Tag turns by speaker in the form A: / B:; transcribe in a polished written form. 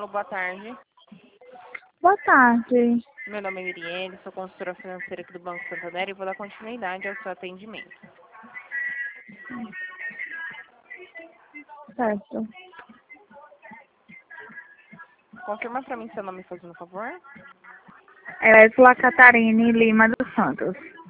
A: Alô, boa tarde.
B: Boa tarde.
A: Meu nome é Mirielle, sou consultora financeira aqui do Banco Santander e vou dar continuidade ao seu atendimento.
B: Certo.
A: Confirma para mim seu nome, fazendo um favor.
B: É Esla Catarine Lima dos Santos.